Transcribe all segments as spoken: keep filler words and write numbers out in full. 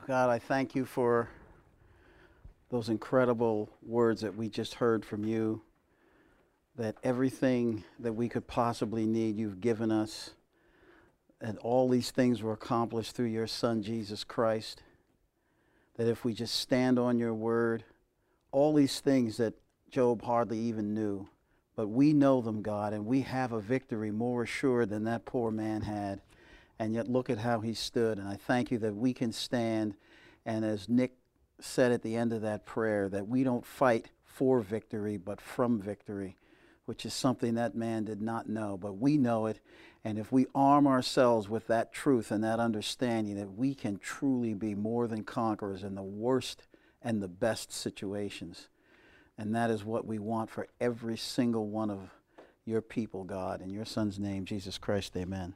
God, I thank you for those incredible words that we just heard from you, that everything that we could possibly need, you've given us, and all these things were accomplished through your Son, Jesus Christ, that if we just stand on your word, all these things that Job hardly even knew, but we know them, God, and we have a victory more assured than that poor man had. And yet look at how he stood. And I thank you that we can stand. And as Nick said at the end of that prayer, that we don't fight for victory, but from victory, which is something that man did not know. But we know it. And if we arm ourselves with that truth and that understanding, that we can truly be more than conquerors in the worst and the best situations. And that is what we want for every single one of your people, God. In your Son's name, Jesus Christ, amen.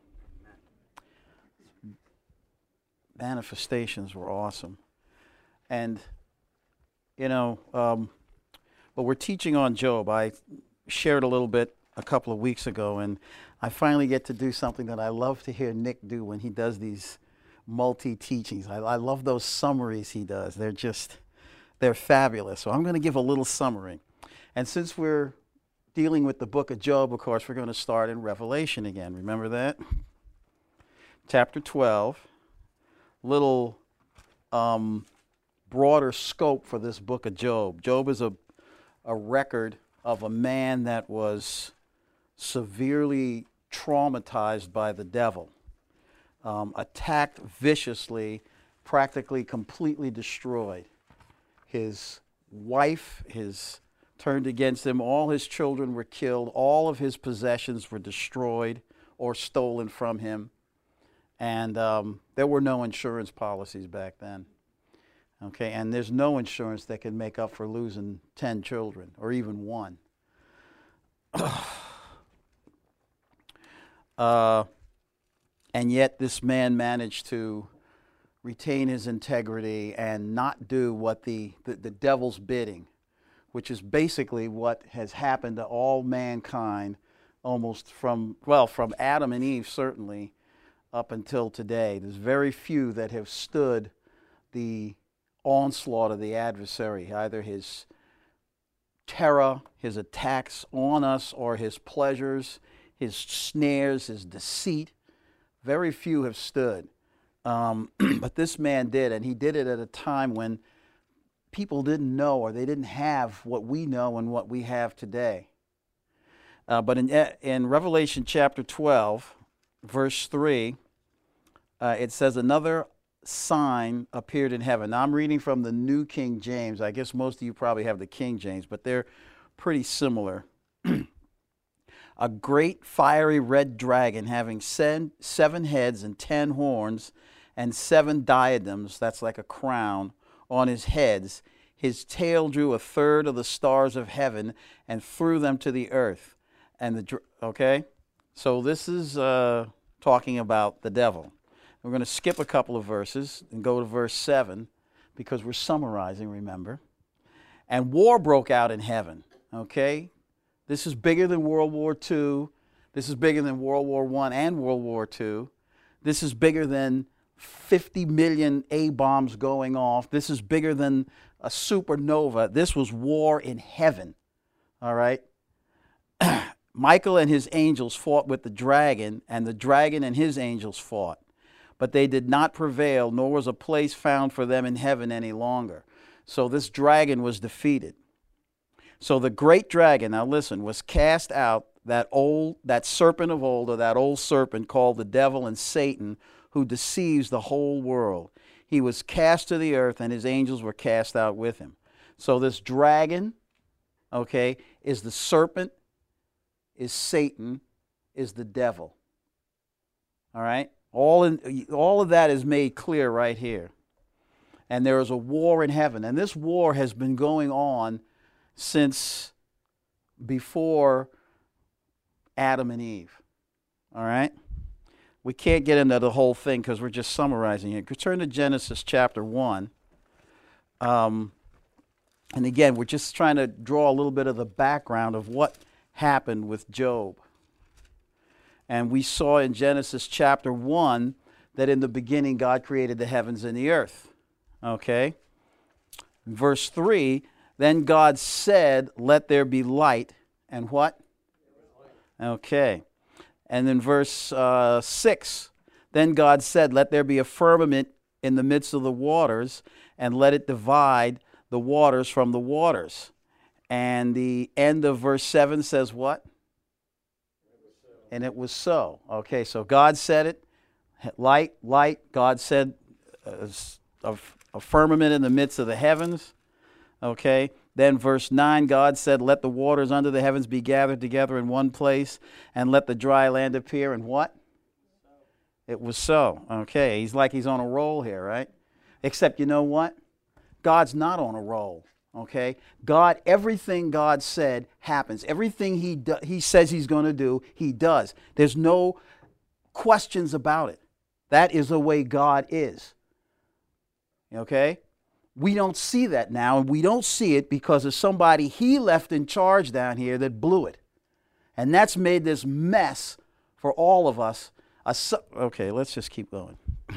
Manifestations were awesome. And, you know, um, but we're teaching on Job. I shared a little bit a couple of weeks ago, and I finally get to do something that I love to hear Nick do when he does these multi-teachings. I, I love those summaries he does. They're just, they're fabulous. So I'm going to give a little summary. And since we're dealing with the book of Job, of course, we're going to start in Revelation again. Remember that? Chapter twelve. Little um, broader scope for this book of Job. Job is a, a record of a man that was severely traumatized by the devil, um, attacked viciously, practically completely destroyed. His wife his turned against him. All his children were killed. All of his possessions were destroyed or stolen from him. And um, there were no insurance policies back then. Okay, and there's no insurance that can make up for losing ten children or even one. uh, and yet this man managed to retain his integrity and not do what the, the, the devil's bidding, which is basically what has happened to all mankind almost from, well, from Adam and Eve certainly, up until today. There's very few that have stood the onslaught of the adversary, either his terror, his attacks on us, or his pleasures, his snares, his deceit. Very few have stood. Um, but this man did, and he did it at a time when people didn't know, or they didn't have what we know and what we have today. Uh, but in, in Revelation chapter twelve, verse three, uh, it says, another sign appeared in heaven. Now I'm reading from the New King James. I guess most of you probably have the King James, but they're pretty similar. A great fiery red dragon having seven, seven heads and ten horns and seven diadems, that's like a crown, on his heads. His tail drew a third of the stars of heaven and threw them to the earth. And the okay, so this is uh, talking about the devil. We're going to skip a couple of verses and go to verse seven because we're summarizing, remember. And war broke out in heaven, okay? This is bigger than World War Two. This is bigger than World War One and World War Two. This is bigger than fifty million A-bombs going off. This is bigger than a supernova. This was war in heaven, all right? Michael and his angels fought with the dragon, and the dragon and his angels fought. But they did not prevail, nor was a place found for them in heaven any longer. So this dragon was defeated. So the great dragon, now listen, was cast out, that old, that serpent of old, or that old serpent called the devil and Satan, who deceives the whole world. He was cast to the earth, and his angels were cast out with him. So this dragon, okay, is the serpent, is Satan, is the devil. All right? All, in, all of that is made clear right here. And there is a war in heaven. And this war has been going on since before Adam and Eve. All right? We can't get into the whole thing because we're just summarizing it. Turn to Genesis chapter one. Um, and again, we're just trying to draw a little bit of the background of what happened with Job. And we saw in Genesis chapter one that in the beginning God created the heavens and the earth. Okay. Verse three, then God said, let there be light. And what? Okay. And then verse uh, six, then God said, let there be a firmament in the midst of the waters, and let it divide the waters from the waters. And the end of verse seven says what? And it was so. Okay, so God said it. Light, light. God said uh, a, a firmament in the midst of the heavens. Okay. Then verse nine, God said, let the waters under the heavens be gathered together in one place, and let the dry land appear. And what? It was so. Okay. He's like he's on a roll here, right? Except you know what? God's not on a roll. Okay? God, everything God said happens. Everything he do, he says he's going to do, he does. There's no questions about it. That is the way God is. Okay? We don't see that now, and we don't see it because of somebody he left in charge down here that blew it. And that's made this mess for all of us. A su- okay, let's just keep going.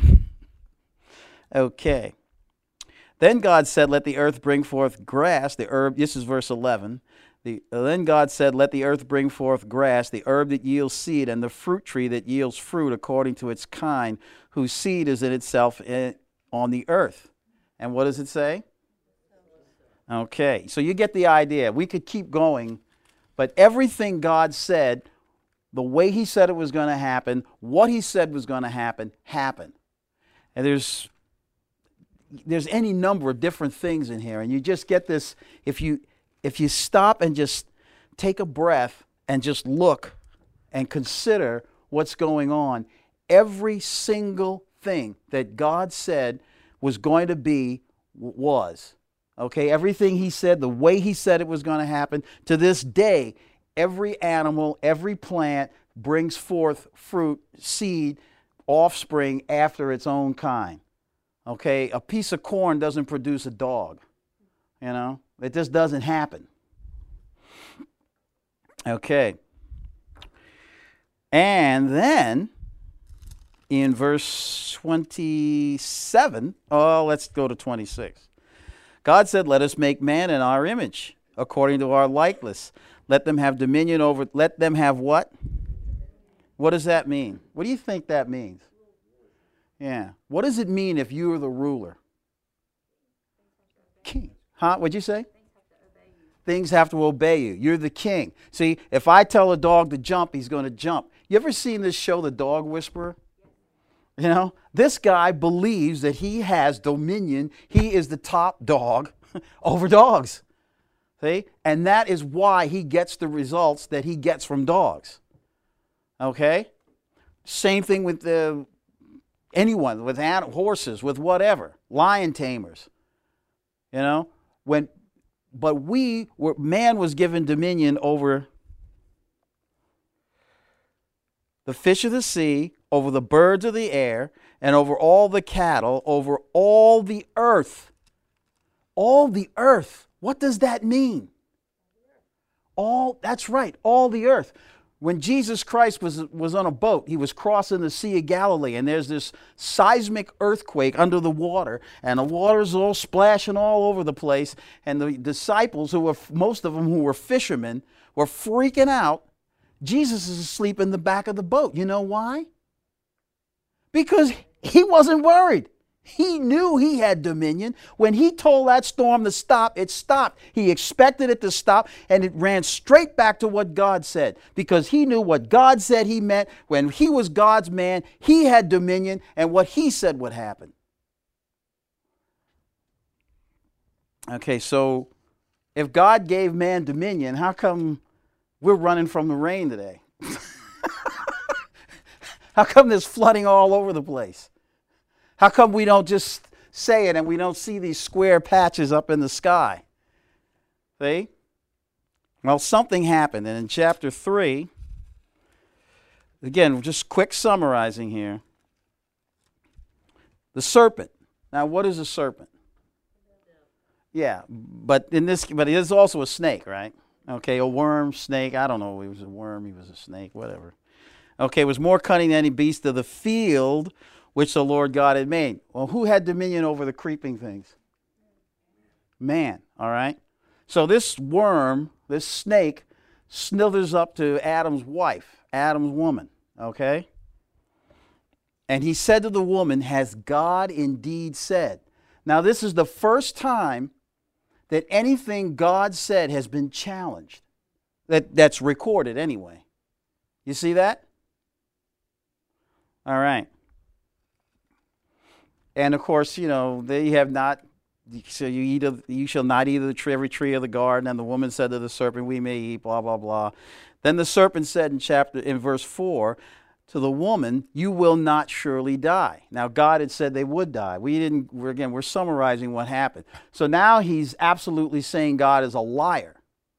Okay. Then God said, let the earth bring forth grass, the herb, this is verse eleven. The, then God said, let the earth bring forth grass, the herb that yields seed, and the fruit tree that yields fruit according to its kind, whose seed is in itself in, on the earth. And what does it say? Okay, so you get the idea. We could keep going, but everything God said, the way he said it was going to happen, what he said was going to happen, happened. And there's there's any number of different things in here, and you just get this, if you if you stop and just take a breath and just look and consider what's going on, every single thing that God said was going to be, was. Okay, everything he said, the way he said it was going to happen, to this day, every animal, every plant brings forth fruit, seed, offspring after its own kind. Okay, a piece of corn doesn't produce a dog. You know, it just doesn't happen. Okay. And then in verse twenty-seven, oh, let's go to twenty-six. God said, let us make man in our image, according to our likeness. Let them have dominion over, let them have what? What does that mean? What do you think that means? Yeah. What does it mean if you are the ruler? King. Huh? What'd you say? Things have to obey you. You're the king. See, if I tell a dog to jump, he's going to jump. You ever seen this show, The Dog Whisperer? You know, this guy believes that he has dominion. He is the top dog over dogs. See? And that is why he gets the results that he gets from dogs. Okay? Same thing with the, anyone, with animal, horses, with whatever. Lion tamers. You know? When, but we, were, man was given dominion over the fish of the sea, over the birds of the air, and over all the cattle, over all the earth. All the earth. What does that mean? All, that's right, all the earth. When Jesus Christ was, was on a boat, he was crossing the Sea of Galilee, and there's this seismic earthquake under the water, and the water's all splashing all over the place, and the disciples, who were, most of them who were fishermen, were freaking out. Jesus is asleep in the back of the boat. You know why? Because he wasn't worried. He knew he had dominion. When he told that storm to stop, it stopped. He expected it to stop, and it ran straight back to what God said, because he knew what God said he meant. When he was God's man, he had dominion, and what he said would happen. Okay, so if God gave man dominion, how come we're running from the rain today? How come there's flooding all over the place? How come we don't just say it and we don't see these square patches up in the sky? See? Well, something happened. And in chapter three, again, just quick summarizing here. The serpent. Now, what is a serpent? Yeah, but in this, but it is also a snake, right? Okay, a worm, snake. I don't know. He was a worm. He was a snake. Whatever. Okay, it was more cunning than any beast of the field which the Lord God had made. Well, who had dominion over the creeping things? Man, all right? So this worm, this snake, slithers up to Adam's wife, Adam's woman, okay? And he said to the woman, has God indeed said? Now, this is the first time that anything God said has been challenged. That, that's recorded anyway. You see that? All right. And of course, you know, they have not, so you eat of, you shall not eat of the tree, every tree of the garden. And the woman said to the serpent, we may eat, blah, blah, blah. Then the serpent said in chapter, in verse four, to the woman, you will not surely die. Now, God had said they would die. We didn't, we're, again, we're summarizing what happened. So now he's absolutely saying God is a liar.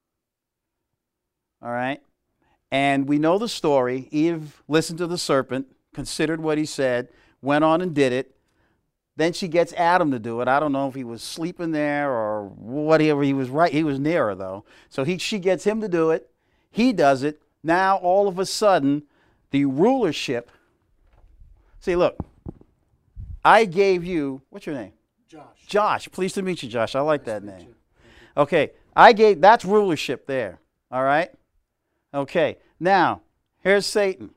All right? And we know the story. Eve listened to the serpent, considered what he said, went on and did it. Then she gets Adam to do it. I don't know if he was sleeping there or whatever. He was right. He was near her, though. So he, she gets him to do it. He does it. Now, all of a sudden, the rulership. See, look. I gave you, what's your name? Josh. Josh. Pleased to meet you, Josh. I like that name. Okay. I gave, that's rulership there. All right? Okay. Now, here's Satan.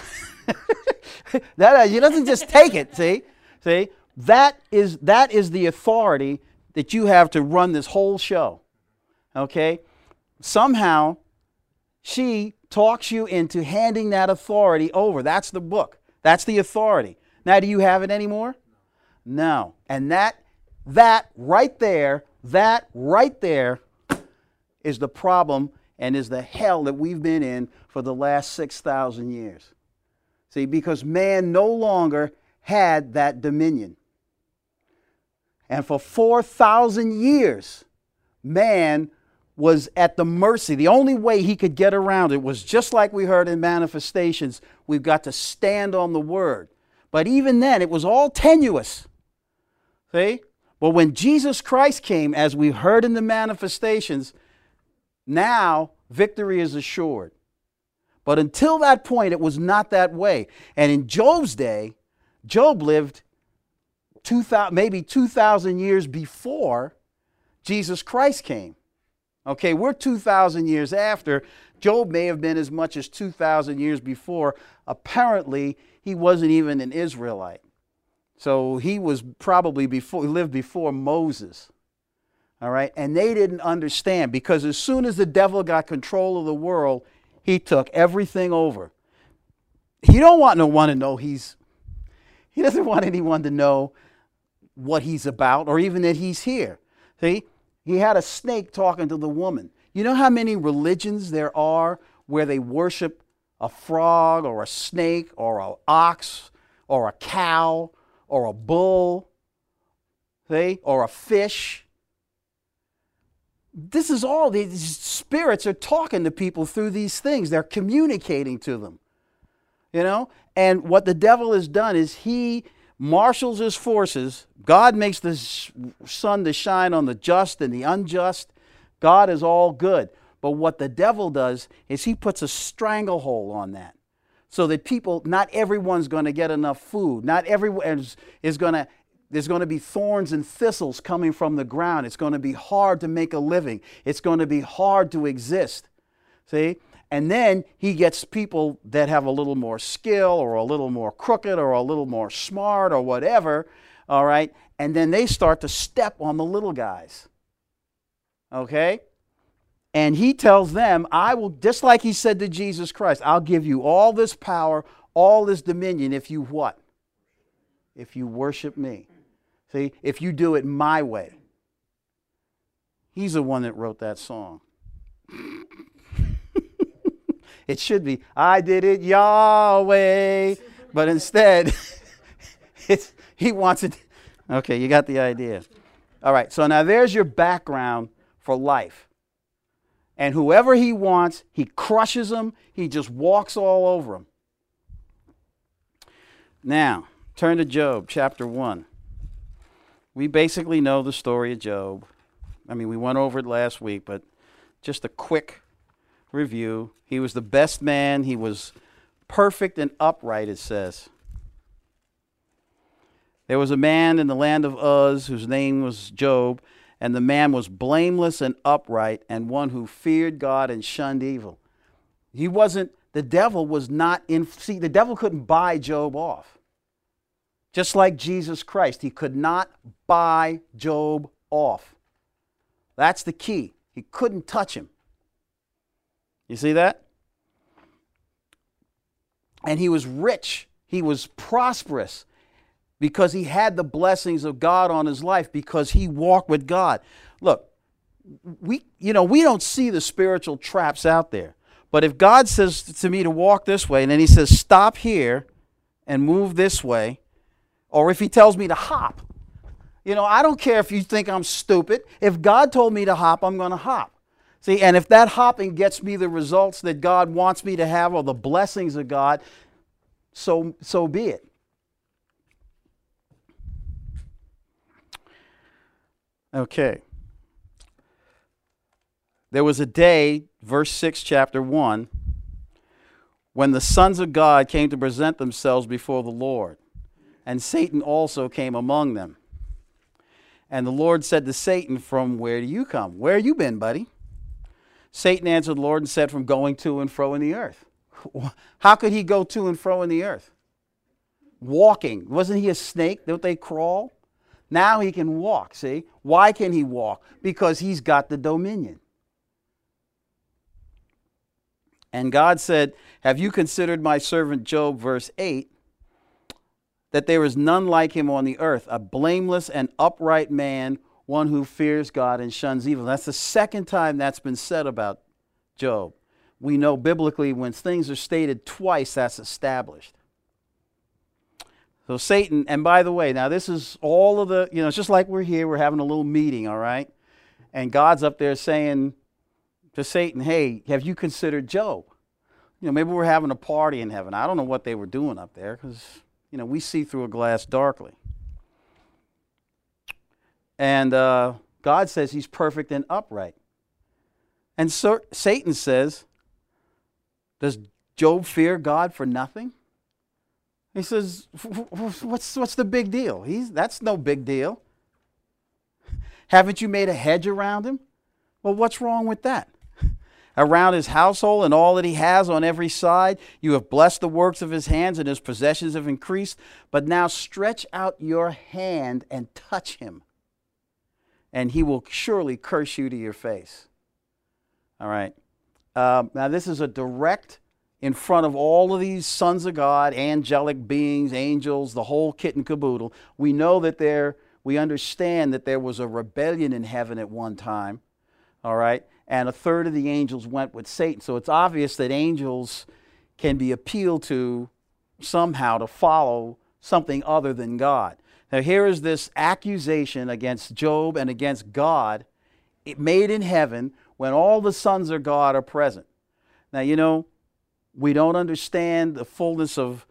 that, he doesn't just take it, see? See? That is, that is the authority that you have to run this whole show. Okay? Somehow, she talks you into handing that authority over. That's the book. That's the authority. Now, do you have it anymore? No. And that, that right there, that right there is the problem and is the hell that we've been in for the last six thousand years. See, because man no longer had that dominion. And for four thousand years, man was at the mercy. The only way he could get around it was just like we heard in Manifestations, we've got to stand on the word. But even then, it was all tenuous. See? But when Jesus Christ came, as we heard in the Manifestations, now victory is assured. But until that point, it was not that way. And in Job's day, Job lived two thousand, maybe two thousand years before Jesus Christ came. Okay, we're two thousand years after. Job may have been as much as two thousand years before. Apparently, he wasn't even an Israelite. So he was probably before, he lived before Moses. All right, and they didn't understand because as soon as the devil got control of the world, he took everything over. He don't want no one to know he's, he doesn't want anyone to know what he's about or even that he's here. See? He had a snake talking to the woman. You know how many religions there are where they worship a frog or a snake or an ox or a cow or a bull, see, or a fish? This is all, these spirits are talking to people through these things. They're communicating to them, you know? And what the devil has done is he marshals his forces. God makes the sun to shine on the just and the unjust. God is all good. But what the devil does is he puts a stranglehold on that so that people, not everyone's going to get enough food. Not everyone is, is going to, there's going to be thorns and thistles coming from the ground. It's going to be hard to make a living. It's going to be hard to exist. See? And then he gets people that have a little more skill or a little more crooked or a little more smart or whatever, all right? And then they start to step on the little guys, okay? And he tells them, I will, just like he said to Jesus Christ, I'll give you all this power, all this dominion if you what? If you worship me. See, if you do it my way. He's the one that wrote that song. It should be, I did it Yahweh. But instead, it's, he wants it. Okay, you got the idea. All right, so now there's your background for life. And whoever he wants, he crushes them. He just walks all over them. Now, turn to Job chapter one. We basically know the story of Job. I mean, we went over it last week, but just a quick review. He was the best man. He was perfect and upright, it says. There was a man in the land of Uz whose name was Job, and the man was blameless and upright, and one who feared God and shunned evil. He wasn't, the devil was not in, see, the devil couldn't buy Job off. Just like Jesus Christ, he could not buy Job off. That's the key. He couldn't touch him. You see that? And he was rich. He was prosperous because he had the blessings of God on his life because he walked with God. Look, we, you know, we don't see the spiritual traps out there. But if God says to me to walk this way, and then he says, stop here and move this way, or if he tells me to hop, you know, I don't care if you think I'm stupid. If God told me to hop, I'm going to hop. See, and if that hopping gets me the results that God wants me to have or the blessings of God, so, so be it. Okay. There was a day, verse six, chapter one, when the sons of God came to present themselves before the Lord, and Satan also came among them. And the Lord said to Satan, from where do you come? Where you been, buddy? Satan answered the Lord and said, from going to and fro in the earth. How could he go to and fro in the earth? Walking. Wasn't he a snake? Don't they crawl? Now he can walk, see? Why can he walk? Because he's got the dominion. And God said, have you considered my servant Job, verse eight, that there is none like him on the earth, a blameless and upright man, one who fears God and shuns evil. That's the second time that's been said about Job. We know biblically when things are stated twice, that's established. So Satan, and by the way, now this is all of the, you know, it's just like we're here, we're having a little meeting, all right? And God's up there saying to Satan, hey, have you considered Job? You know, maybe we're having a party in heaven. I don't know what they were doing up there because, you know, we see through a glass darkly. And uh, God says he's perfect and upright. And so Satan says, does Job fear God for nothing? He says, what's, what's the big deal? He's, that's no big deal. Haven't you made a hedge around him? Well, what's wrong with that? Around his household and all that he has on every side, you have blessed the works of his hands, and his possessions have increased. But now stretch out your hand and touch him, and he will surely curse you to your face. All right. Um, now this is a direct in front of all of these sons of God, angelic beings, angels, the whole kit and caboodle. We know that there, we understand that there was a rebellion in heaven at one time. All right. And a third of the angels went with Satan. So it's obvious that angels can be appealed to somehow to follow something other than God. Now here is this accusation against Job and against God, it made in heaven when all the sons of God are present. Now, you know, we don't understand the fullness of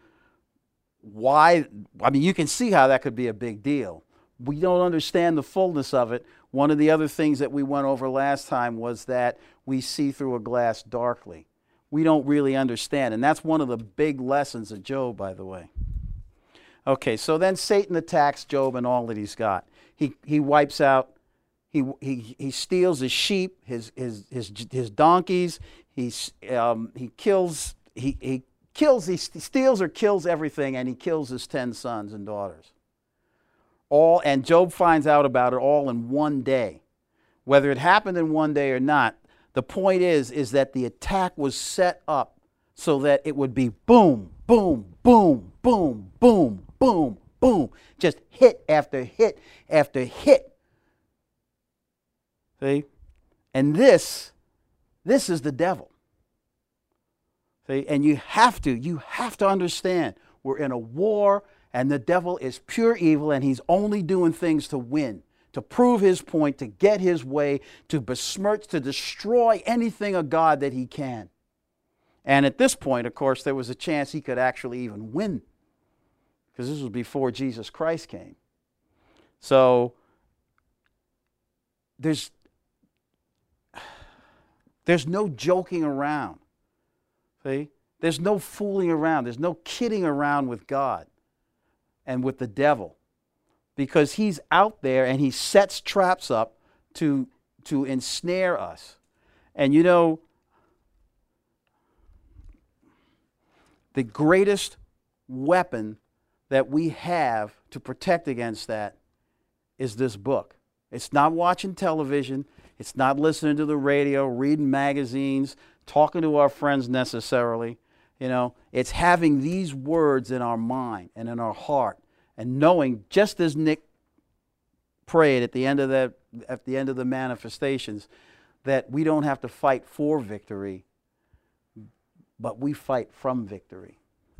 why. I mean, you can see how that could be a big deal. We don't understand the fullness of it. One of the other things that we went over last time was that we see through a glass darkly. We don't really understand. And that's one of the big lessons of Job, by the way. Okay, so then Satan attacks Job and all that he's got. He, he wipes out, he, he, he steals his sheep, his, his, his, his donkeys. He's, um, he kills, he, he kills, he steals or kills everything, and he kills his ten sons and daughters. All, and Job finds out about it all in one day. Whether it happened in one day or not, the point is, is that the attack was set up so that it would be boom, boom, boom, boom, boom, boom, boom. Just hit after hit after hit. See? And this, this is the devil. See? And you have to, you have to understand, we're in a war. And the devil is pure evil, and he's only doing things to win, to prove his point, to get his way, to besmirch, to destroy anything of God that he can. And at this point, of course, there was a chance he could actually even win, because this was before Jesus Christ came. So there's, there's no joking around. See? There's no fooling around. There's no kidding around with God and with the devil. because he's out there and he sets traps up to, to ensnare us. And you know, the greatest weapon that we have to protect against that is this book. It's not watching television. It's not listening to the radio, reading magazines, talking to our friends necessarily. You know, it's having these words in our mind and in our heart, and knowing, just as Nick prayed at the end of the at the end of the manifestations, that we don't have to fight for victory, but we fight from victory.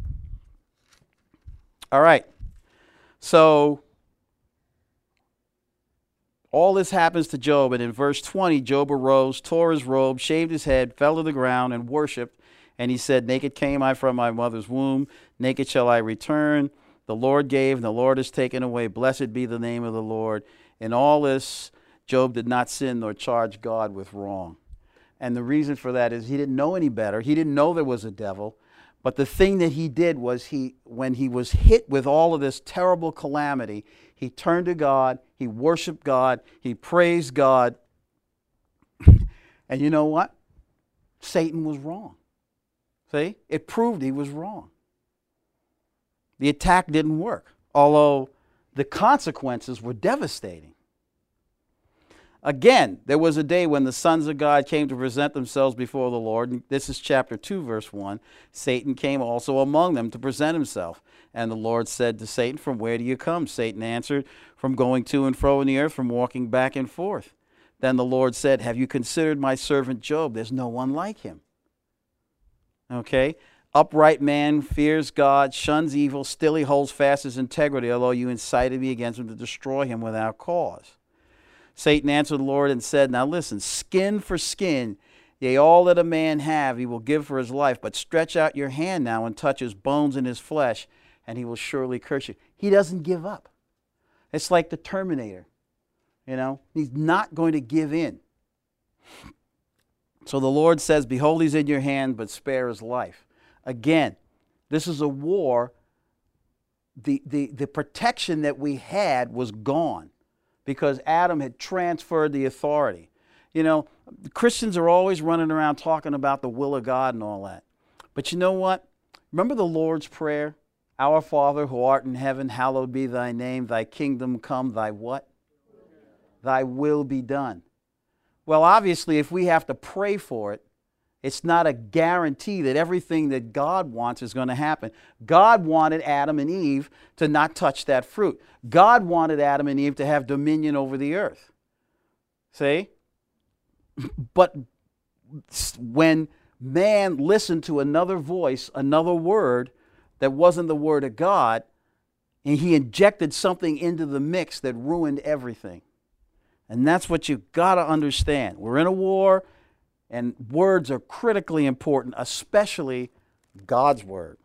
All right. So all this happens to Job, and in verse twenty, Job arose, tore his robe, shaved his head, fell to the ground, and worshipped. And he said, naked came I from my mother's womb, naked shall I return. The Lord gave, and the Lord has taken away. Blessed be the name of the Lord. In all this, Job did not sin nor charge God with wrong. And the reason for that is he didn't know any better. He didn't know there was a devil. But the thing that he did was, he, when he was hit with all of this terrible calamity, he turned to God, he worshiped God, he praised God. And you know what? Satan was wrong. See? It proved he was wrong. The attack didn't work, although the consequences were devastating. Again, there was a day when the sons of God came to present themselves before the Lord. And this is chapter two, verse one. Satan came also among them to present himself. And the Lord said to Satan, from where do you come? Satan answered, from going to and fro in the earth, from walking back and forth. Then the Lord said, have you considered my servant Job? There's no one like him. Okay? Upright man, fears God, shuns evil, still he holds fast his integrity, although you incited me against him to destroy him without cause. Satan answered the Lord and said, now listen, skin for skin, yea, all that a man have he will give for his life, but stretch out your hand now and touch his bones and his flesh, and he will surely curse you. He doesn't give up. It's like the Terminator. You know, he's not going to give in. So the Lord says, behold, he's in your hand, but spare his life. Again, this is a war. The, the, the protection that we had was gone because Adam had transferred the authority. You know, Christians are always running around talking about the will of God and all that. But you know what? Remember the Lord's Prayer? Our Father who art in heaven, hallowed be thy name. Thy kingdom come, thy what? Thy will be done. Well, obviously, if we have to pray for it, it's not a guarantee that everything that God wants is going to happen. God wanted Adam and Eve to not touch that fruit. God wanted Adam and Eve to have dominion over the earth. See? But when man listened to another voice, another word that wasn't the word of God, and he injected something into the mix that ruined everything. And that's what you've got to understand. We're in a war, and words are critically important, especially God's word.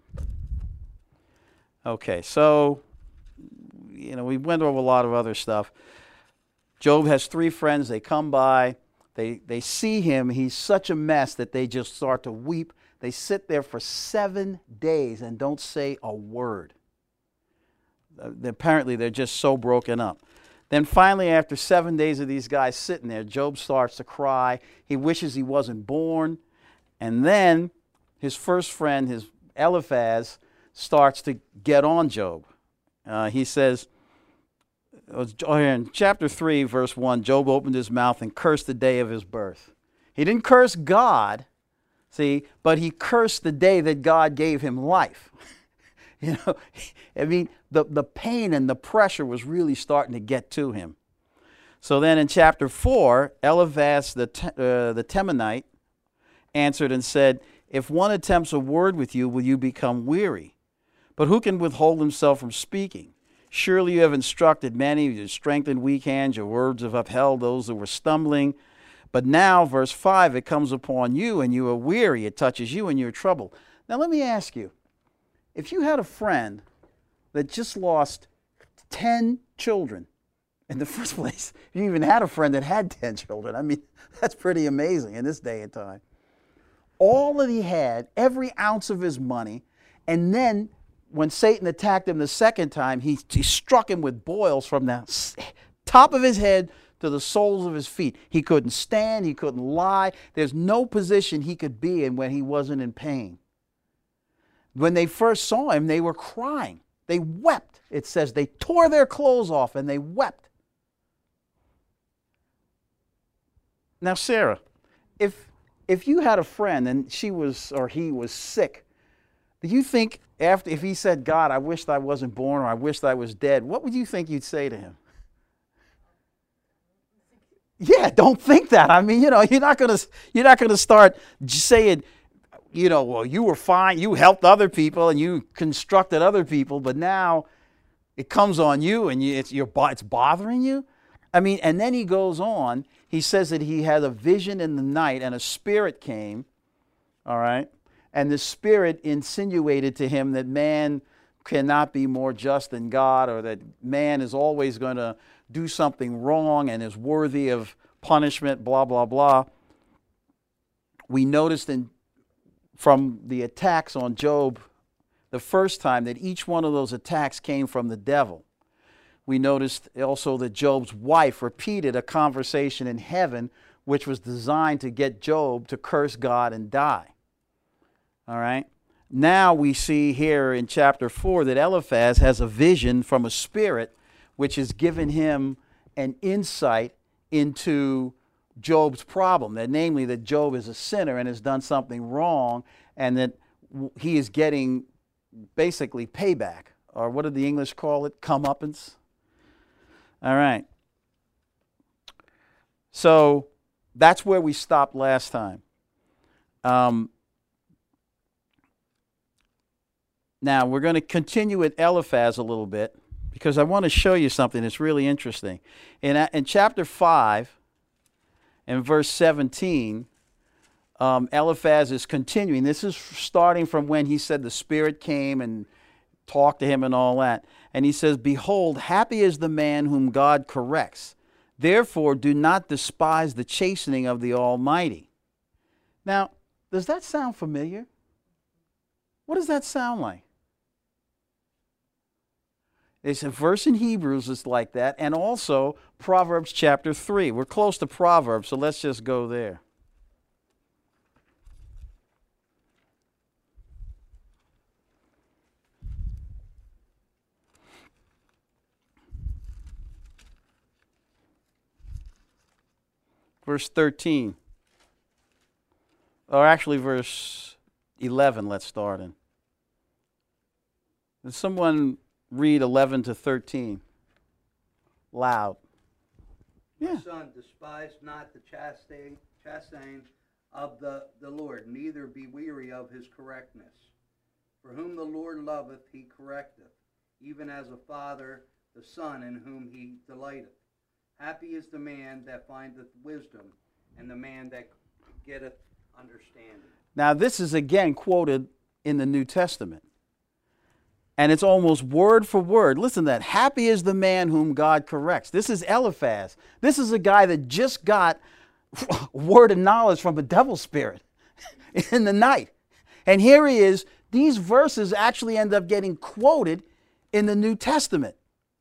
Okay, so, you know, we went over a lot of other stuff. Job has three friends. They come by. They, they see him. He's such a mess that they just start to weep. They sit there for seven days and don't say a word. Uh, apparently, they're just so broken up. Then finally, after seven days of these guys sitting there, Job starts to cry. He wishes he wasn't born. And then his first friend, his Eliphaz, starts to get on Job. Uh, he says, oh, in chapter three, verse one, Job opened his mouth and cursed the day of his birth. He didn't curse God, see, but he cursed the day that God gave him life. You know, I mean, the, the pain and the pressure was really starting to get to him. So then in chapter four, Eliphaz the, uh, the Temanite answered and said, if one attempts a word with you, will you become weary? But who can withhold himself from speaking? Surely you have instructed many, you have strengthened weak hands, your words have upheld those who were stumbling. But now, verse five, it comes upon you and you are weary, it touches you and you're troubled. Now let me ask you, if you had a friend that just lost ten children, in the first place, if you even had a friend that had ten children, I mean, that's pretty amazing in this day and time. All that he had, every ounce of his money, and then when Satan attacked him the second time, he, he struck him with boils from the top of his head to the soles of his feet. He couldn't stand, he couldn't lie. There's no position he could be in when he wasn't in pain. When they first saw him, they were crying. They wept. It says they tore their clothes off and they wept. Now, Sarah, if if you had a friend and she was or he was sick, do you think after if he said, "God, I wish I wasn't born," or "I wish I was dead," what would you think you'd say to him? Yeah, don't think that. I mean, you know, you're not gonna you're not gonna start saying, you know, well, you were fine, you helped other people and you constructed other people, but now it comes on you and you, it's, you're, it's bothering you. I mean, and then he goes on, he says that he had a vision in the night and a spirit came, all right, and the spirit insinuated to him that man cannot be more just than God, or that man is always going to do something wrong and is worthy of punishment, blah, blah, blah. We noticed in from the attacks on Job the first time that each one of those attacks came from the devil. We noticed also that Job's wife repeated a conversation in heaven which was designed to get Job to curse God and die. All right? Now we see here in chapter four that Eliphaz has a vision from a spirit which has given him an insight into Job's problem, that namely that Job is a sinner and has done something wrong, and that he is getting basically payback, or what did the English call it? Comeuppance. All right. So that's where we stopped last time. Um, now we're going to continue with Eliphaz a little bit because I want to show you something that's really interesting. In, in chapter five, in verse seventeen, um, Eliphaz is continuing. This is starting from when he said the Spirit came and talked to him and all that. And he says, "Behold, happy is the man whom God corrects. Therefore, do not despise the chastening of the Almighty." Now, does that sound familiar? What does that sound like? There's a verse in Hebrews that's like that, and also Proverbs chapter three. We're close to Proverbs, so let's just go there. Verse thirteen. Or actually verse eleven, let's start in. Does someone read eleven to thirteen loud? My Yeah. son, despise not the chastening, chastening of the, the Lord, neither be weary of his correctness. For whom the Lord loveth, he correcteth, even as a father the son in whom he delighteth. Happy is the man that findeth wisdom, and the man that getteth understanding. Now this is again quoted in the New Testament. And it's almost word for word. Listen to that. Happy is the man whom God corrects. This is Eliphaz. This is a guy that just got word of knowledge from a devil spirit in the night. And here he is. These verses actually end up getting quoted in the New Testament.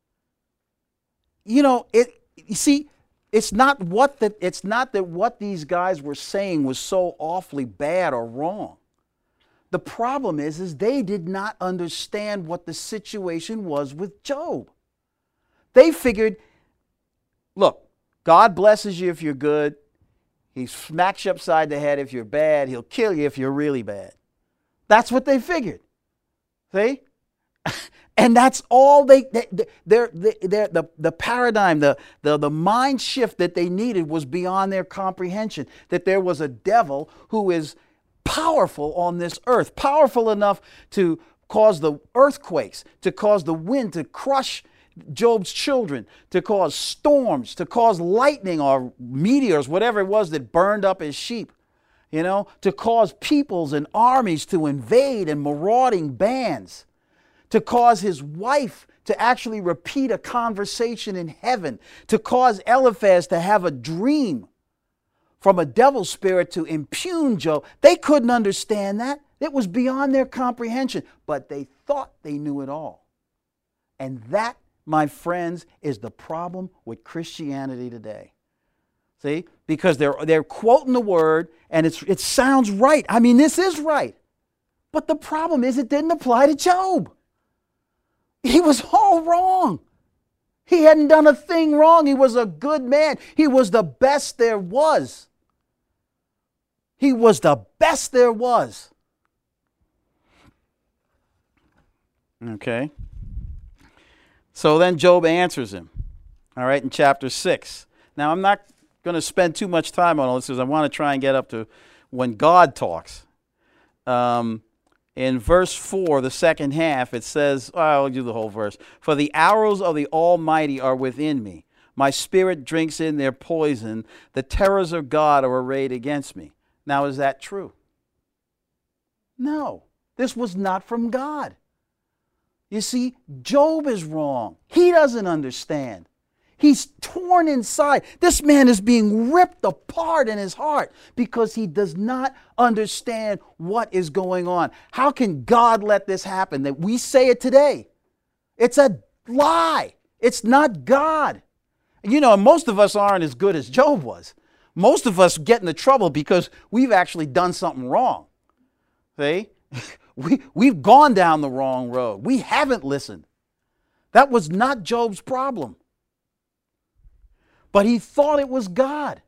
You know, it. You see, it's not what that it's not that what these guys were saying was so awfully bad or wrong. The problem is, is they did not understand what the situation was with Job. They figured, look, God blesses you if you're good. He smacks you upside the head if you're bad. He'll kill you if you're really bad. That's what they figured. See? And that's all they, they, they're, they're, the, the paradigm, the, the, the mind shift that they needed was beyond their comprehension. That there was a devil who is powerful on this earth, powerful enough to cause the earthquakes, to cause the wind to crush Job's children, to cause storms, to cause lightning or meteors, whatever it was that burned up his sheep, you know, to cause peoples and armies to invade and marauding bands, to cause his wife to actually repeat a conversation in heaven, to cause Eliphaz to have a dream from a devil spirit to impugn Job. They couldn't understand that. It was beyond their comprehension, but they thought they knew it all. And that, my friends, is the problem with Christianity today. See? Because they're, they're quoting the word, and it's, it sounds right. I mean, this is right. But the problem is it didn't apply to Job. He was all wrong. He hadn't done a thing wrong. He was a good man. He was the best there was. He was the best there was. Okay. So then Job answers him. All right, in chapter six. Now, I'm not going to spend too much time on all this because I want to try and get up to when God talks. Um, in verse four, the second half, it says, oh, I'll do the whole verse. For the arrows of the Almighty are within me. My spirit drinks in their poison. The terrors of God are arrayed against me. Now, is that true? No. This was not from God. You see, Job is wrong. He doesn't understand. He's torn inside. This man is being ripped apart in his heart because he does not understand what is going on. How can God let this happen? That we say it today. It's a lie. It's not God. You know, most of us aren't as good as Job was. Most of us get into trouble because we've actually done something wrong. See? We, we've gone down the wrong road. We haven't listened. That was not Job's problem. But he thought it was God.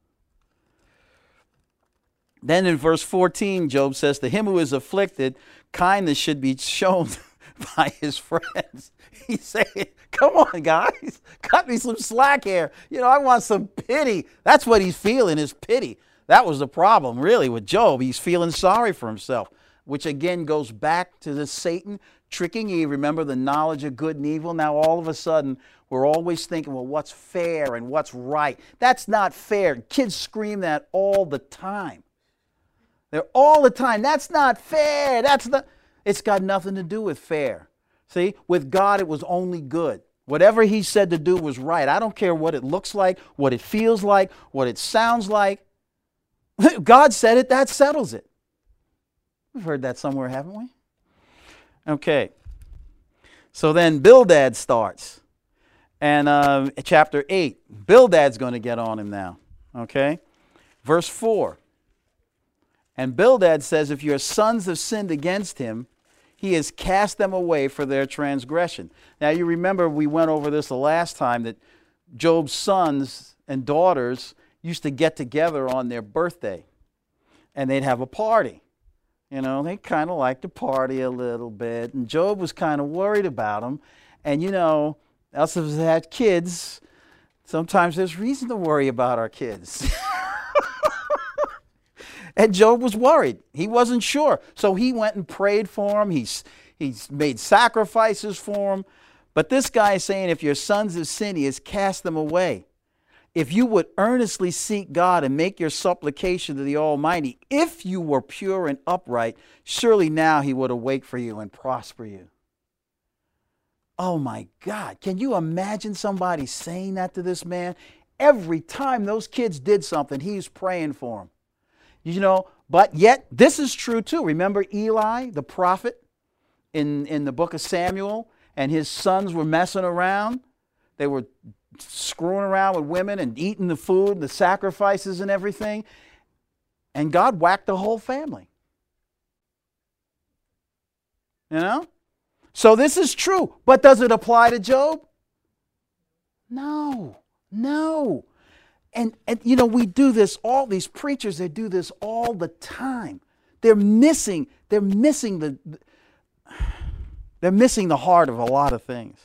Then in verse fourteen, Job says, to him who is afflicted, kindness should be shown by his friends. He's saying, come on, guys, cut me some slack here. You know, I want some pity. That's what he's feeling, is pity. That was the problem, really, with Job. He's feeling sorry for himself, which again goes back to the Satan tricking Eve. Remember the knowledge of good and evil? Now all of a sudden, we're always thinking, well, what's fair and what's right? That's not fair. Kids scream that all the time. They're all the time. That's not fair. That's not. It's got nothing to do with fair. See, with God, it was only good. Whatever he said to do was right. I don't care what it looks like, what it feels like, what it sounds like. God said it, that settles it. We've heard that somewhere, haven't we? Okay. So then Bildad starts. And uh, chapter eight, Bildad's going to get on him now. Okay? Verse four. And Bildad says, if your sons have sinned against him, he has cast them away for their transgression. Now you remember we went over this the last time, that Job's sons and daughters used to get together on their birthday. And they'd have a party. You know, they kind of liked to party a little bit. And Job was kind of worried about them. And you know, us have had kids. Sometimes there's reason to worry about our kids. And Job was worried. He wasn't sure. So he went and prayed for him. He's, he's made sacrifices for him. But this guy is saying, if your sons have sinned, he has cast them away. If you would earnestly seek God and make your supplication to the Almighty, if you were pure and upright, surely now he would awake for you and prosper you. Oh my God, can you imagine somebody saying that to this man? Every time those kids did something, he's praying for them. You know, but yet this is true too. Remember Eli, the prophet, in, in the book of Samuel, and his sons were messing around. They were screwing around with women and eating the food, the sacrifices and everything. And God whacked the whole family. You know? So this is true. But does it apply to Job? No. No. And, and, you know, we do this, all these preachers, they do this all the time. They're missing, they're missing the, they're missing the heart of a lot of things.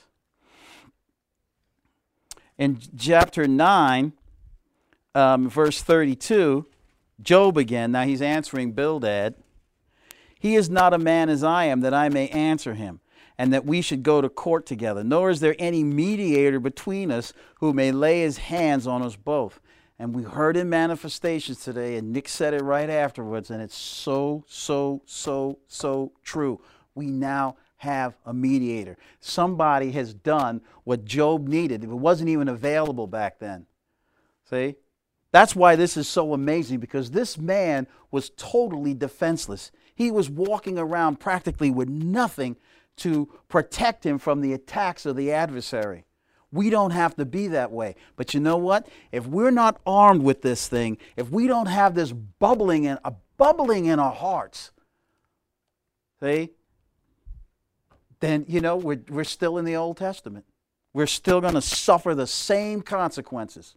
In chapter nine, um, verse thirty-two, Job again, now he's answering Bildad. He is not a man as I am, that I may answer him, and that we should go to court together. Nor is there any mediator between us who may lay his hands on us both. And we heard in manifestations today, and Nick said it right afterwards, and it's so, so, so, so true. We now have a mediator. Somebody has done what Job needed. It wasn't even available back then. See? That's why this is so amazing, because this man was totally defenseless. He He was walking around practically with nothing to protect him from the attacks of the adversary. We don't have to be that way. But you know what? If we're not armed with this thing, if we don't have this bubbling in, a bubbling in our hearts, see, then, you know, we're, we're still in the Old Testament. We're still going to suffer the same consequences.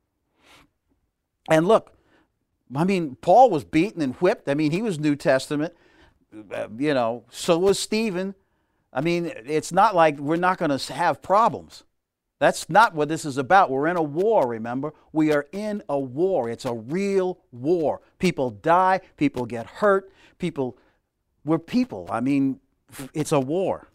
And look, I mean, Paul was beaten and whipped. I mean, he was New Testament. Uh, you know, so was Stephen. I mean, it's not like we're not going to have problems. That's not what this is about. We're in a war, remember? We are in a war. It's a real war. People die. People get hurt. People, we're people. I mean, it's a war.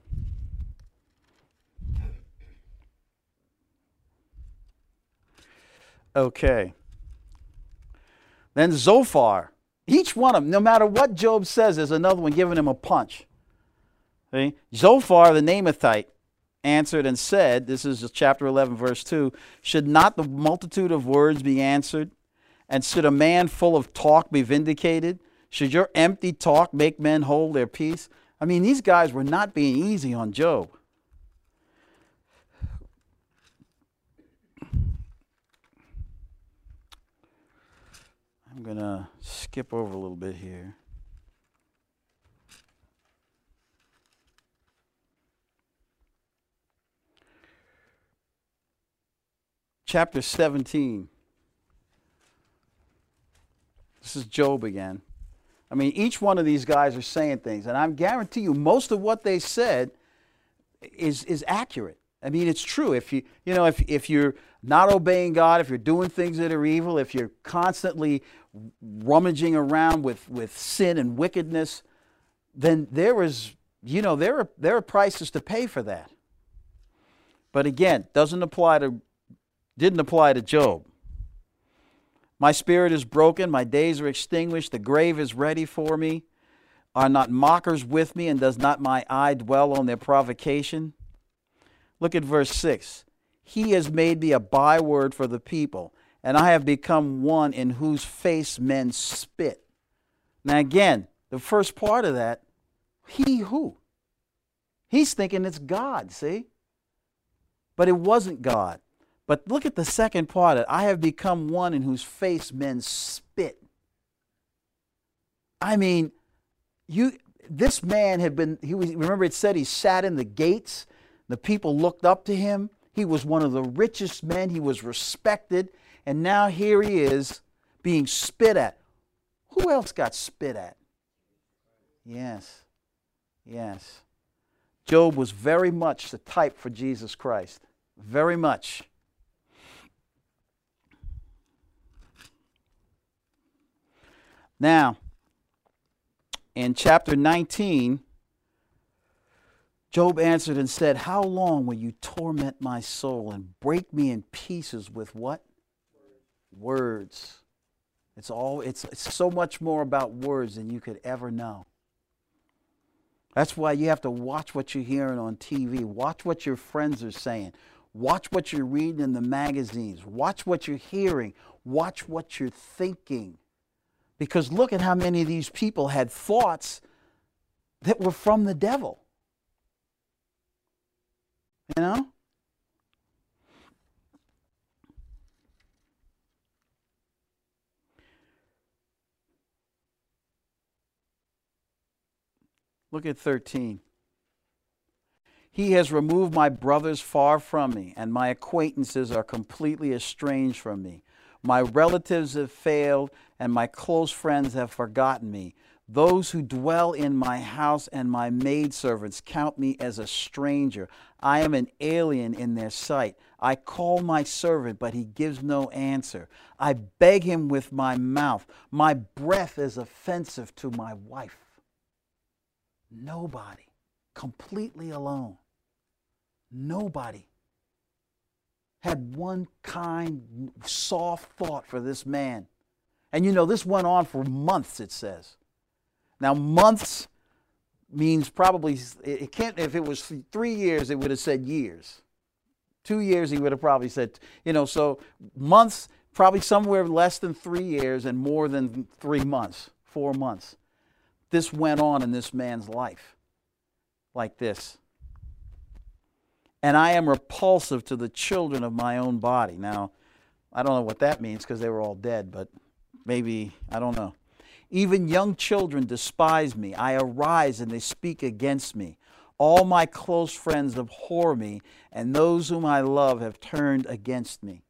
Okay. Then Zophar. Each one of them, no matter what Job says, there's another one giving him a punch. See? Zophar the Naamathite answered and said, this is chapter eleven, verse two, should not the multitude of words be answered? And should a man full of talk be vindicated? Should your empty talk make men hold their peace? I mean, these guys were not being easy on Job. I'm going to skip over a little bit here. Chapter seventeen. This is Job again. I mean, each one of these guys are saying things, and I guarantee you most of what they said is, is accurate. I mean, it's true. If you, you know, if, if you're not obeying God, if you're doing things that are evil, if you're constantly rummaging around with, with sin and wickedness, then there is, you know, there are, there are prices to pay for that. But again, doesn't apply to, didn't apply to Job. My spirit is broken, my days are extinguished, the grave is ready for me. Are not mockers with me, and does not my eye dwell on their provocation? Look at verse six. He has made me a byword for the people, and I have become one in whose face men spit. Now again, the first part of that, he who? He's thinking it's God, see? But it wasn't God. But look at the second part of it. I have become one in whose face men spit. I mean, you. This man had been, he was, remember it said he sat in the gates. The people looked up to him. He was one of the richest men. He was respected. And now here he is being spit at. Who else got spit at? Yes. Yes. Job was very much the type for Jesus Christ. Very much. Now, in chapter nineteen, Job answered and said, how long will you torment my soul and break me in pieces with what? Words. It's all, it's, it's so much more about words than you could ever know. That's why you have to watch what you're hearing on T V. Watch what your friends are saying. Watch what you're reading in the magazines. Watch what you're hearing. Watch what you're thinking. Because look at how many of these people had thoughts that were from the devil. You know? Look at thirteen. He has removed my brothers far from me, and my acquaintances are completely estranged from me. My relatives have failed, and my close friends have forgotten me. Those who dwell in my house and my maidservants count me as a stranger. I am an alien in their sight. I call my servant, but he gives no answer. I beg him with my mouth. My breath is offensive to my wife. Nobody. Completely alone. Nobody had one kind, soft thought for this man. And you know, this went on for months, it says. Now, months means probably, it can't, if it was three years, it would have said years. Two years, he would have probably said, you know, so months, probably somewhere less than three years and more than three months, four months. this went on in this man's life like this. And I am repulsive to the children of my own body. Now, I don't know what that means because they were all dead, but maybe, I don't know. Even young children despise me. I arise and they speak against me. All my close friends abhor me, and those whom I love have turned against me.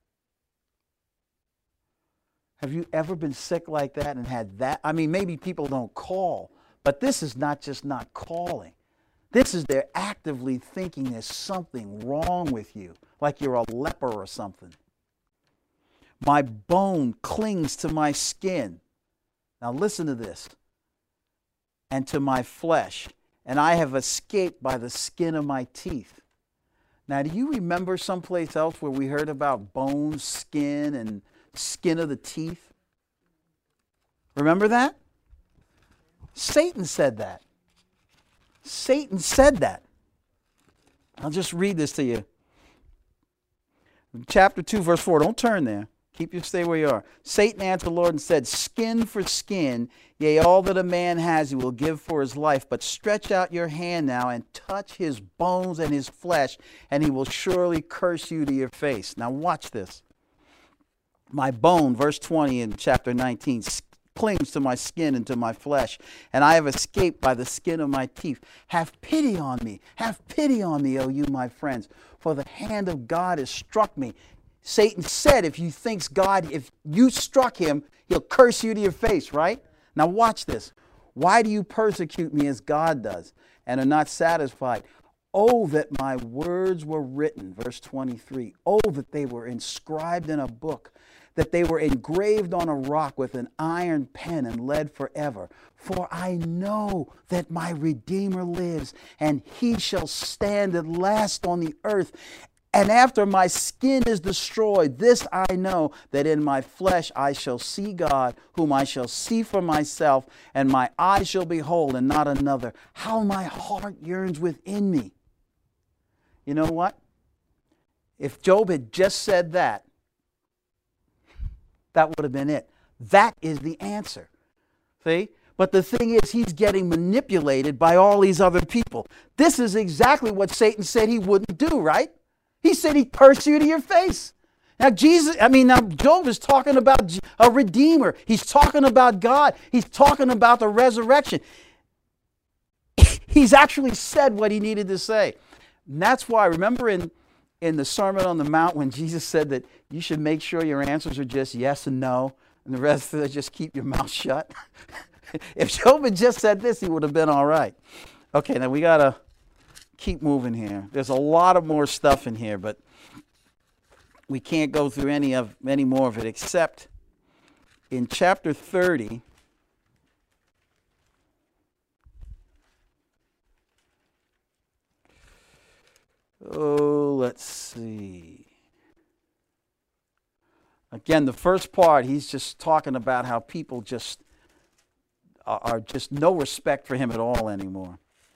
Have you ever been sick like that and had that? I mean, maybe people don't call, but this is not just not calling. This is they're actively thinking there's something wrong with you, like you're a leper or something. My bone clings to my skin. Now listen to this. And to my flesh, and I have escaped by the skin of my teeth. Now, do you remember someplace else where we heard about bones, skin, and skin of the teeth? Remember that? Satan said that. Satan said that. I'll just read this to you. Chapter two, verse four. Don't turn there. Keep you stay where you are. Satan answered the Lord and said, skin for skin, yea, all that a man has he will give for his life. But stretch out your hand now and touch his bones and his flesh, and he will surely curse you to your face. Now watch this. My bone, verse twenty in chapter nineteen, clings to my skin and to my flesh, and I have escaped by the skin of my teeth. Have pity on me. Have pity on me, O you my friends, for the hand of God has struck me. Satan said if you thinks God, if you struck him, he'll curse you to your face, right? Now watch this. Why do you persecute me as God does and are not satisfied? Oh, that my words were written, verse twenty-three. Oh, that they were inscribed in a book, that they were engraved on a rock with an iron pen and lead forever. For I know that my Redeemer lives, and he shall stand at last on the earth. And after my skin is destroyed, this I know, that in my flesh I shall see God, whom I shall see for myself, and my eyes shall behold, and not another. How my heart yearns within me. You know what? If Job had just said that, that would have been it. That is the answer. See? But the thing is, he's getting manipulated by all these other people. This is exactly what Satan said he wouldn't do, right? He said he'd curse you to your face. Now Jesus, I mean, now Job is talking about a Redeemer. He's talking about God. He's talking about the resurrection. He's actually said what he needed to say. And that's why, remember in, in the Sermon on the Mount when Jesus said that you should make sure your answers are just yes and no, and the rest of it, just keep your mouth shut? If Job had just said this, he would have been all right. Okay, now we got to keep moving here. There's a lot of more stuff in here, but we can't go through any of any more of it except in chapter thirty. Oh, let's see. Again, the first part, he's just talking about how people just are just no respect for him at all anymore.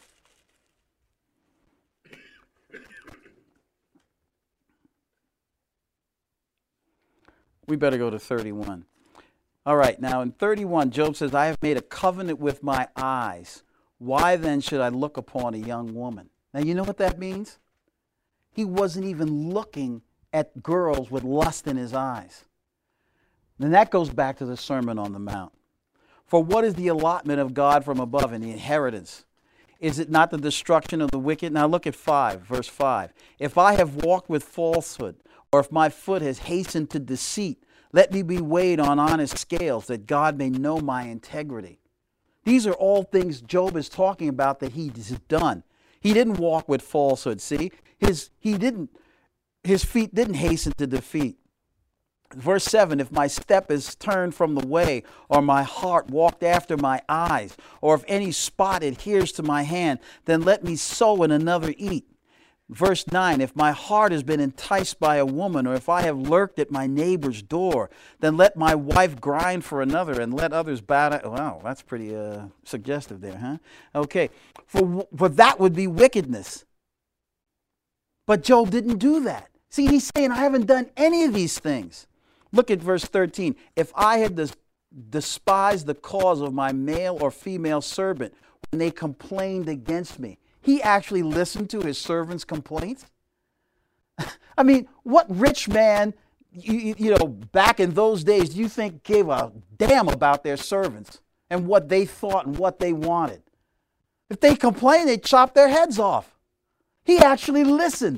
We better go to thirty-one. All right, now in thirty-one, Job says, I have made a covenant with my eyes. Why then should I look upon a young woman? Now, you know what that means? He wasn't even looking at girls with lust in his eyes. And that goes back to the Sermon on the Mount. For what is the allotment of God from above and the inheritance? Is it not the destruction of the wicked? Now look at five, verse five. If I have walked with falsehood, or if my foot has hastened to deceit, let me be weighed on honest scales, that God may know my integrity. These are all things Job is talking about that he's done. He didn't walk with falsehood, see? His, he didn't, his feet didn't hasten to defeat. Verse seven, if my step is turned from the way, or my heart walked after my eyes, or if any spot adheres to my hand, then let me sow and another eat. Verse nine, if my heart has been enticed by a woman, or if I have lurked at my neighbor's door, then let my wife grind for another, and let others bow down. Wow, that's pretty uh, suggestive there, huh? Okay, for, for that would be wickedness. But Job didn't do that. See, he's saying, I haven't done any of these things. Look at verse thirteen. If I had despised the cause of my male or female servant when they complained against me. He actually listened to his servants' complaints. I mean, what rich man, you, you know, back in those days, do you think gave a damn about their servants and what they thought and what they wanted? If they complained, they'd chop their heads off. He actually listened.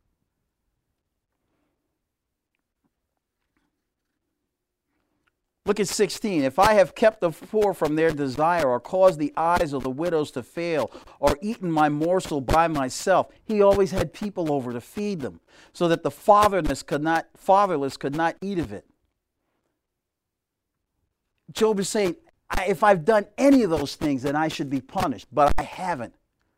Look at sixteen. If I have kept the poor from their desire, or caused the eyes of the widows to fail, or eaten my morsel by myself, he always had people over to feed them, so that the fatherless could not, fatherless could not eat of it. Job is saying, if I've done any of those things, then I should be punished, but I haven't.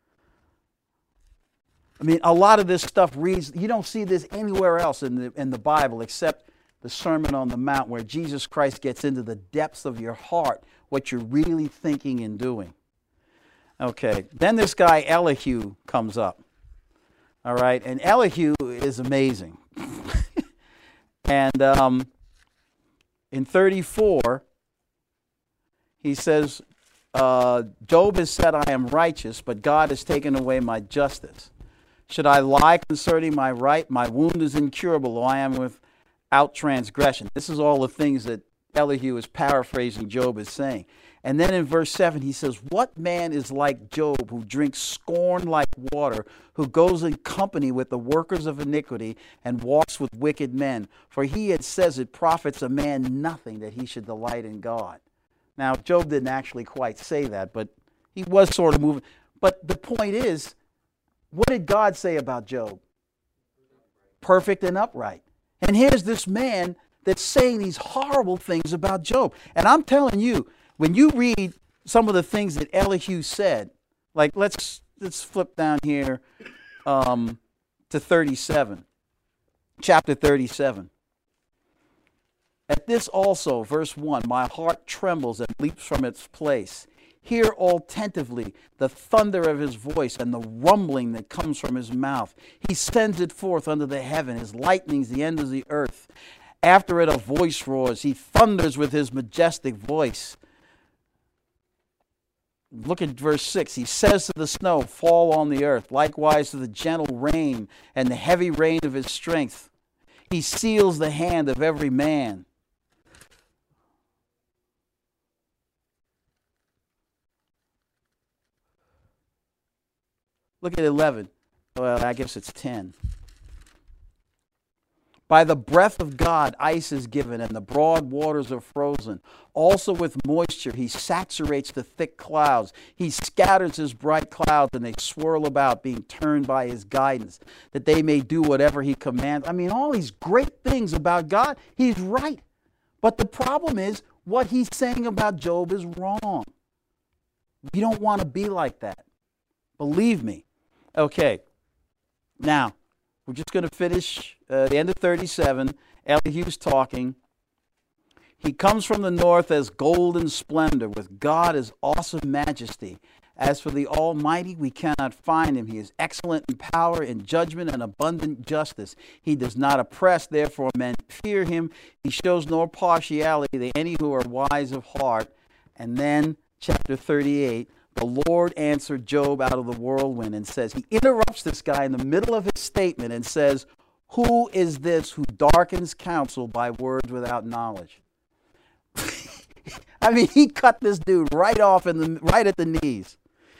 I mean, a lot of this stuff reads, you don't see this anywhere else in the, in the Bible except the Sermon on the Mount, where Jesus Christ gets into the depths of your heart, what you're really thinking and doing. Okay, then this guy Elihu comes up. All right, and Elihu is amazing. and um, in thirty-four, he says, uh, Job has said, I am righteous, but God has taken away my justice. Should I lie concerning my right? My wound is incurable, though I am with out transgression. This is all the things that Elihu is paraphrasing Job is saying. And then in verse seven he says, what man is like Job, who drinks scorn like water, who goes in company with the workers of iniquity and walks with wicked men? For he had says it profits a man nothing that he should delight in God. Now Job didn't actually quite say that, but he was sort of moving. But the point is, what did God say about Job? Perfect and upright. And here's this man that's saying these horrible things about Job. And I'm telling you, when you read some of the things that Elihu said, like let's let's flip down here um, to thirty-seven, chapter thirty-seven. At this also, verse one, my heart trembles and leaps from its place. Hear all attentively the thunder of his voice and the rumbling that comes from his mouth. He sends it forth under the heaven. His lightnings the end of the earth. After it a voice roars. He thunders with his majestic voice. Look at verse six. He says to the snow, fall on the earth. Likewise to the gentle rain and the heavy rain of his strength. He seals the hand of every man. Look at eleven. Well, I guess it's ten. By the breath of God, ice is given, and the broad waters are frozen. Also with moisture, he saturates the thick clouds. He scatters his bright clouds, and they swirl about, being turned by his guidance, that they may do whatever he commands. I mean, all these great things about God, he's right. But the problem is, what he's saying about Job is wrong. We don't want to be like that. Believe me. Okay, now, we're just going to finish uh, the end of thirty-seven. Elihu's talking. He comes from the north as golden splendor, with God as awesome majesty. As for the Almighty, we cannot find him. He is excellent in power, in judgment, and abundant justice. He does not oppress, therefore men fear him. He shows no partiality to any who are wise of heart. And then, chapter thirty-eight, the Lord answered Job out of the whirlwind and says, he interrupts this guy in the middle of his statement and says, who is this who darkens counsel by words without knowledge? I mean, he cut this dude right off in the right at the knees.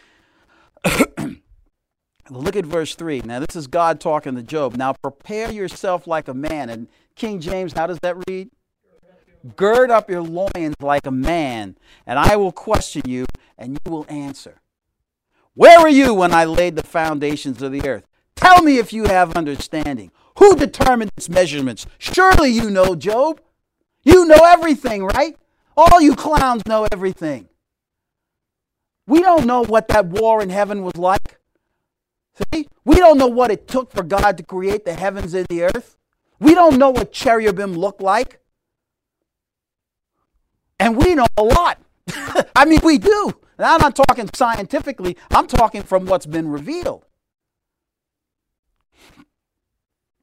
Look at verse three. Now, this is God talking to Job. Now, prepare yourself like a man. And King James, how does that read? Gird up your loins like a man, and I will question you, and you will answer. Where were you when I laid the foundations of the earth? Tell me if you have understanding. Who determined its measurements? Surely you know, Job. You know everything, right? All you clowns know everything. We don't know what that war in heaven was like. See? We don't know what it took for God to create the heavens and the earth. We don't know what cherubim look like. And we know a lot. I mean, we do. And I'm not talking scientifically. I'm talking from what's been revealed.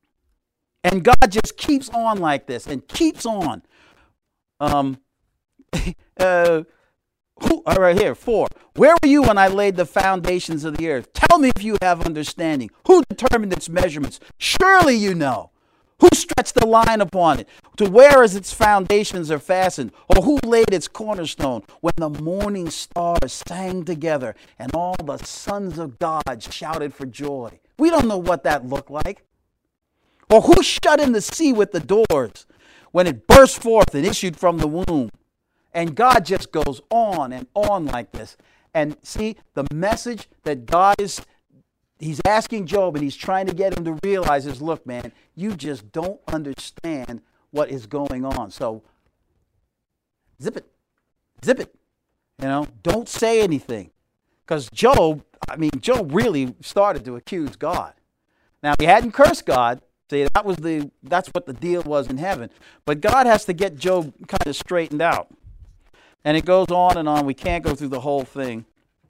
And God just keeps on like this and keeps on. Um, uh, who, all right, here, four. Where were you when I laid the foundations of the earth? Tell me if you have understanding. Who determined its measurements? Surely you know. Who stretched the line upon it? To where as its foundations are fastened? Or who laid its cornerstone? When the morning stars sang together and all the sons of God shouted for joy. We don't know what that looked like. Or who shut in the sea with the doors when it burst forth and issued from the womb? And God just goes on and on like this. And see, the message that God is, he's asking Job and he's trying to get him to realize is, look, man, you just don't understand what is going on. So zip it, zip it, you know, don't say anything. Because Job, I mean, Job really started to accuse God. Now, he hadn't cursed God. See, that was the, that's what the deal was in heaven. But God has to get Job kind of straightened out. And it goes on and on. We can't go through the whole thing.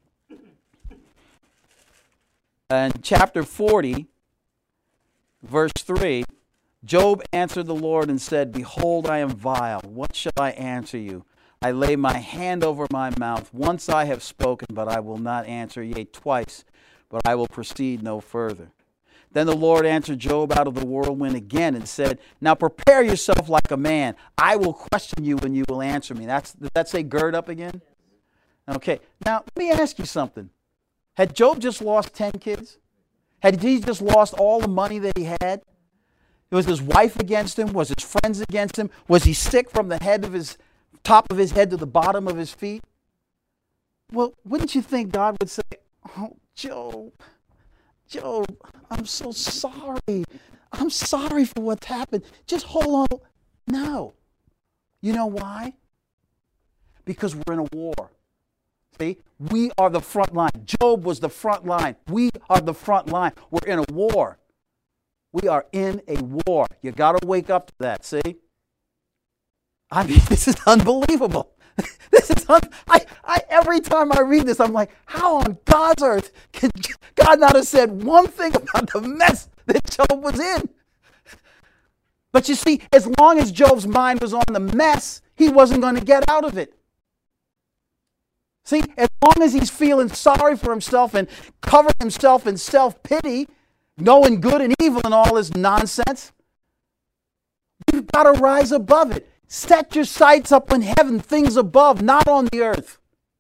And chapter forty, verse three, Job answered the Lord and said, behold, I am vile. What shall I answer you? I lay my hand over my mouth. Once I have spoken, but I will not answer. Yea, twice, but I will proceed no further. Then the Lord answered Job out of the whirlwind again and said, now prepare yourself like a man. I will question you and you will answer me. That's, does that say gird up again? Okay. Now, let me ask you something. Had Job just lost ten kids? Had he just lost all the money that he had? Was his wife against him? Was his friends against him? Was he sick from the head of his, top of his head to the bottom of his feet? Well, wouldn't you think God would say, oh, Job, Job, I'm so sorry. I'm sorry for what's happened. Just hold on. No. You know why? Because we're in a war. See, we are the front line. Job was the front line. We are the front line. We're in a war. We are in a war. You got to wake up to that, see? I mean, this is unbelievable. This is un- I, I every time I read this, I'm like, how on God's earth can God not have said one thing about the mess that Job was in? But you see, as long as Job's mind was on the mess, he wasn't going to get out of it. See, as long as he's feeling sorry for himself and covering himself in self-pity, knowing good and evil and all this nonsense, you've got to rise above it. Set your sights up in heaven, things above, not on the earth.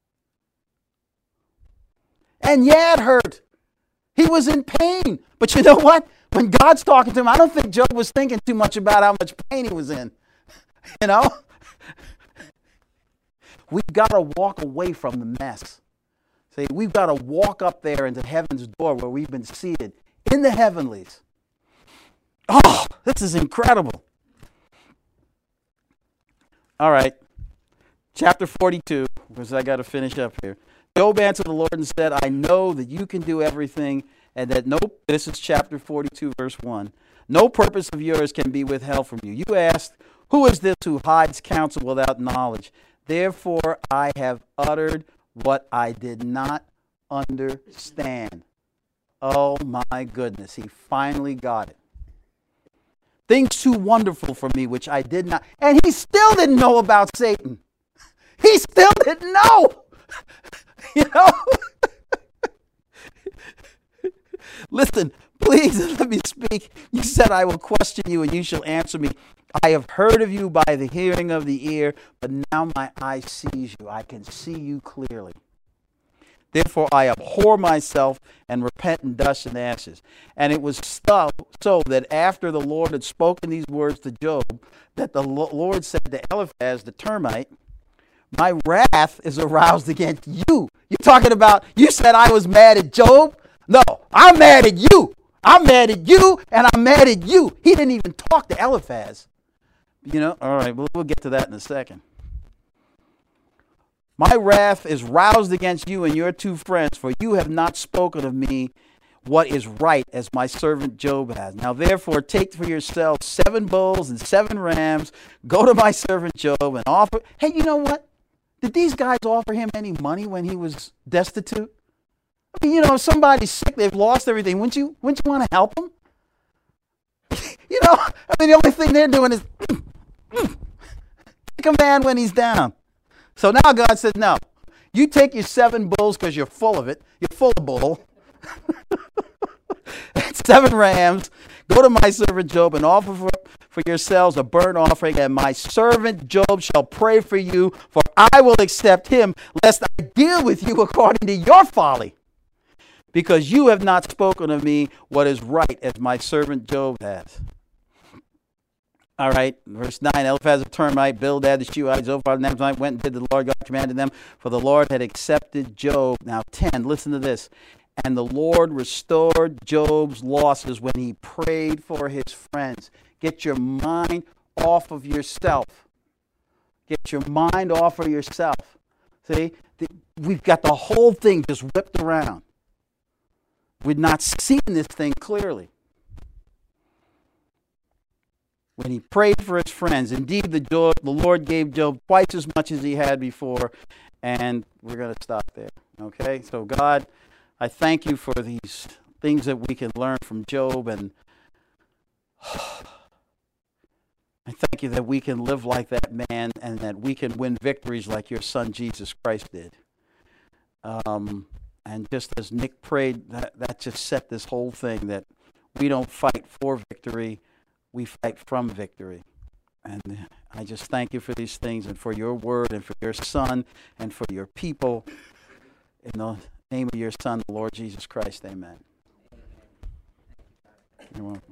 And yeah, it hurt. He was in pain. But you know what? When God's talking to him, I don't think Job was thinking too much about how much pain he was in. You know? We've got to walk away from the mess. See, we've got to walk up there into heaven's door where we've been seated in the heavenlies. Oh, this is incredible. All right, chapter forty-two, because I got to finish up here. Job answered the Lord and said, I know that you can do everything, and that no, this is chapter forty-two, verse one, no purpose of yours can be withheld from you. You asked, who is this who hides counsel without knowledge? Therefore I have uttered what I did not understand. Oh my goodness, he finally got it. Things too wonderful for me, which I did not. And he still didn't know about Satan. He still didn't know. You know? Listen, please let me speak. You said I will question you and you shall answer me. I have heard of you by the hearing of the ear, but now my eye sees you. I can see you clearly. Therefore I abhor myself and repent in dust and ashes. And it was so, so that after the Lord had spoken these words to Job, that the Lord said to Eliphaz the termite, my wrath is aroused against you. You're talking about, you said I was mad at Job? No, I'm mad at you. I'm mad at you, and I'm mad at you. He didn't even talk to Eliphaz. You know, all right, we'll, we'll get to that in a second. My wrath is roused against you and your two friends, for you have not spoken of me what is right, as my servant Job has. Now therefore take for yourselves seven bulls and seven rams, go to my servant Job and offer. Hey, you know what? Did these guys offer him any money when he was destitute? I mean, you know, if somebody's sick, they've lost everything, wouldn't you, wouldn't you want to help them? You know, I mean, the only thing they're doing is take a man when he's down. So now God says, no, you take your seven bulls because you're full of it. You're full of bull. Seven rams. Go to my servant Job and offer for, for yourselves a burnt offering, and my servant Job shall pray for you, for I will accept him, lest I deal with you according to your folly, because you have not spoken of me what is right, as my servant Job has. All right, verse nine, Eliphaz the Termite, Bildad the Shuhite, Zophar the Naamathite went and did the Lord God commanded them, for the Lord had accepted Job. Now ten, listen to this. And the Lord restored Job's losses when he prayed for his friends. Get your mind off of yourself. Get your mind off of yourself. See, we've got the whole thing just whipped around. We're not seeing this thing clearly. When he prayed for his friends, indeed the, the Lord gave Job twice as much as he had before. And we're going to stop there. Okay? So God, I thank you for these things that we can learn from Job, and I thank you that we can live like that man and that we can win victories like your son Jesus Christ did. Um, and just as Nick prayed, that, that just set this whole thing that we don't fight for victory, we fight from victory. And I just thank you for these things and for your word and for your son and for your people. In the name of your son, the Lord Jesus Christ, amen. You're welcome.